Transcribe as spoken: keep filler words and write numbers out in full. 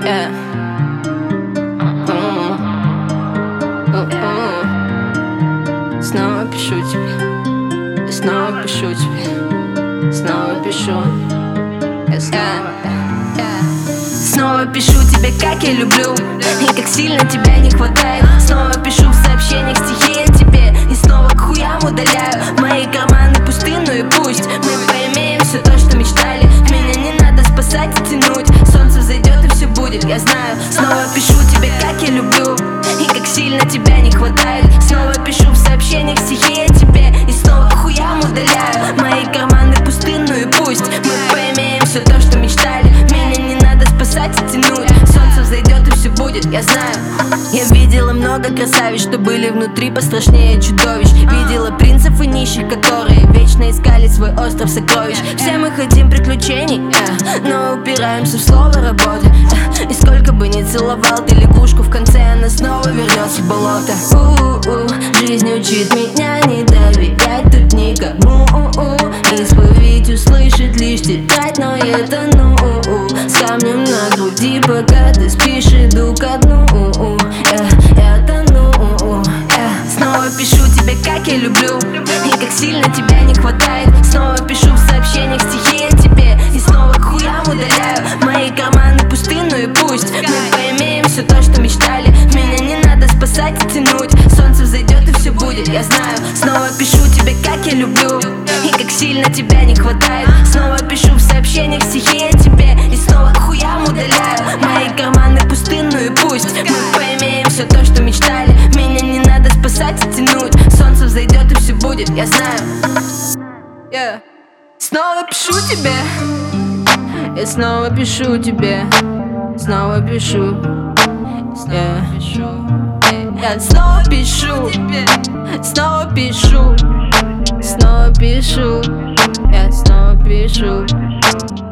Yeah. Mm. Mm-mm. Снова пишу тебе, я снова пишу тебе, снова пишу, я снова, yeah. Yeah. Снова пишу тебе, как я люблю, и как сильно тебя не хватает. Снова пишу в сообщениях стихи о тебе, и снова к хуям удаляю мои карманы пусты, ну и пусть мы поимеем все то, что мечтали. Меня не надо спасать и тянуть, солнце взойдет и все будет, я знаю. Снова пишу тебе, как я люблю, и как сильно тебя не хватает. Снова пишу в сообщениях стихи о тебе, и снова к хуям удаляю мои карманы пусты, ну и пусть мы поимеем все то, что мечтали. Меня не надо спасать и тянуть, солнце взойдет и все будет, я знаю. Я видела много красавиц, что были внутри пострашнее чудовищ. Видела принцев и нищих, которые вечно искали свой остров сокровищ. Все мы хотим приключений, э, но упираемся в слово работа. э, И сколько бы ни целовал ты лягушку, в конце она снова вернется в болото. У-у-у, жизнь учит меня не доверять тут никому. Исповедь услышит лишь тетрадь, но я тону с камнем на груди, пока ты спишь, иду ко дну. Я тону. Снова пишу тебе, как я люблю, и как сильно тебя не хватает. Снова пишу в сообщениях стихи о тебе, и снова к хуям удаляю мои карманы пусты, ну и пусть мы поимеем все то, что мечтали. Меня не надо спасать и тянуть, солнце взойдет и все будет, я знаю. Снова пишу тебе, как я люблю, и как сильно тебя не хватает. Снова пишу в сообщениях стихи о тебе, и снова к хуям удаляю мои карманы пусты, ну и пусть мы поимеем все то, что мечтали. Меня не надо спасать и тянуть, солнце взойдет и все будет, я знаю. Yeah. Снова пишу тебе, я снова пишу тебе, снова пишу, yeah. Я снова пишу, снова пишу, снова пишу, я снова пишу.